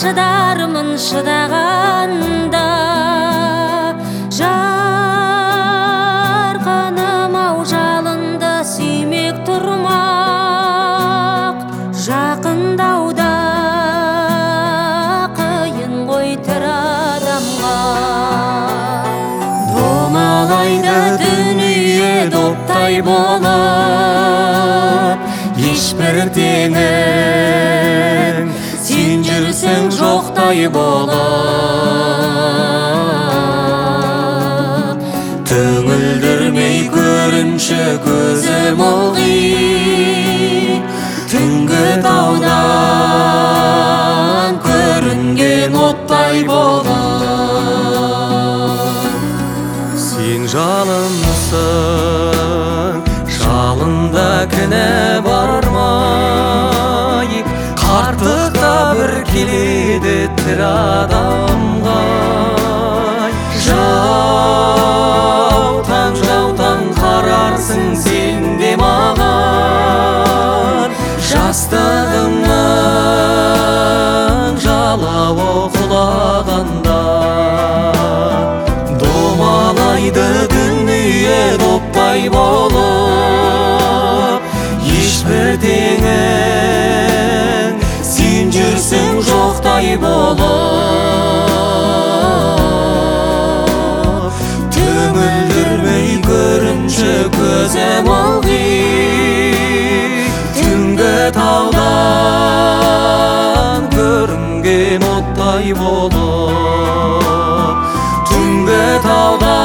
шыдармын шыдағанда. Жарқыным ау жалынды сүймек тұрмақ, жақындауда қиын ғой тірі адамға. Домалайды дүние доптай болып, ешбір теңің, сен жүрсің жоқтай болып. Түңілдірмей көрінші көзім ылғи, түнгі таудан көрінген оттай болып. Сен жалынсың, жалында кінә бармай, қарттықта бір келеді тірі адамға. Жаутаң қарарсың сен де маған, жастығыңның жалауы құлағанда. Домалайды дүние доптай болып, ешбір теңің, сен жүрсің жоқтай болып. Түңілдірмей көрінші көзім ылғи, түнгі таудан көрінген оттай болып. Түнгі таудан